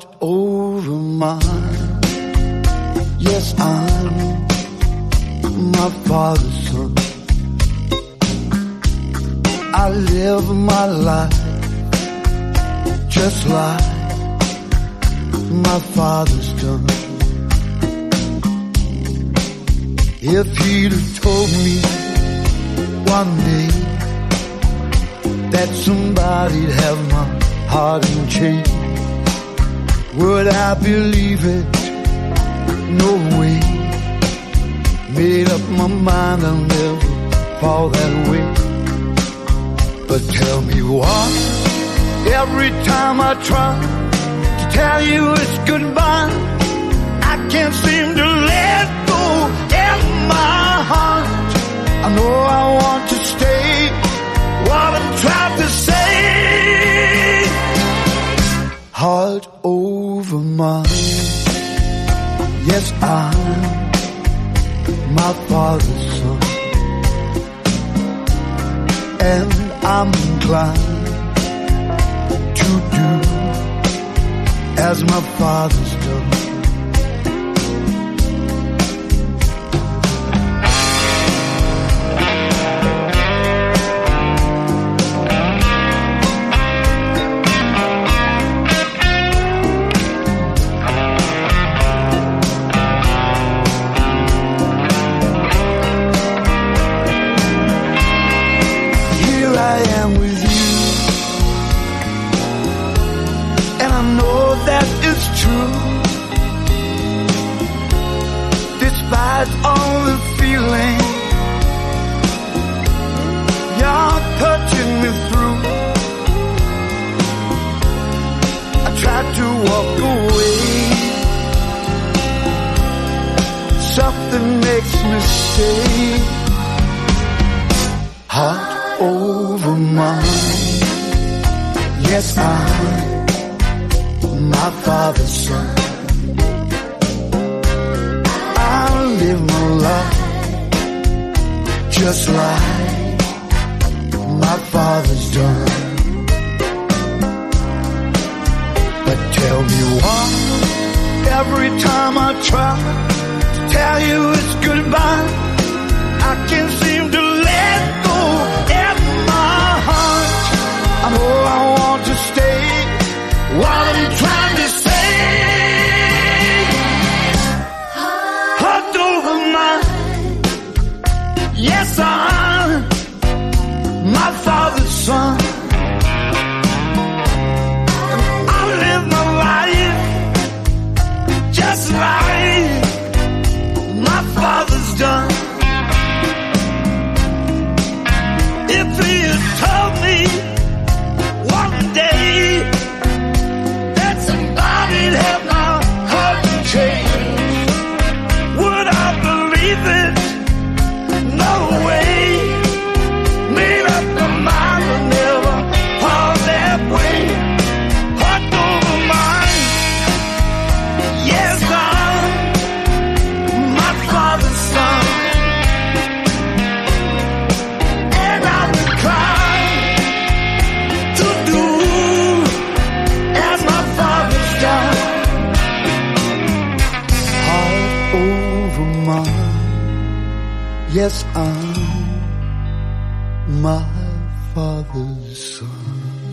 over mine. Yes, I'm my father's son. I live my life just like my father's done. If he'd have told me one day that somebody'd have my heart in chains, would I believe it? No way. Made up my mind I'll never fall that way. But tell me why, every time I try to tell you it's goodbye, I can't seem to let go in my heart. I know I want to stay, what I'm trying to say. Heart over mine. Yes, I'm my father's son, and I'm inclined to do as my father's done. Despite all the feeling you're touching me through, I tried to walk away. Something makes me stay. Heart over mine. Yes, I'm my father's son. Live my life just like my father's done. But tell me why, every time I try to tell you it's goodbye, I can't seem to let go in my heart. I know I want to stay, what I'm trying to say. Yes, I'm my father's son. I live my life just like my father's done. If he had told me one day that somebody'd have my heart in chains, would I believe it? No way. Made up my mind to never fall that way. Heart over mine. Yes, I'm my father's son, and I'm inclined to do as my father's done. Heart over mine. Yes, I'm my father's son.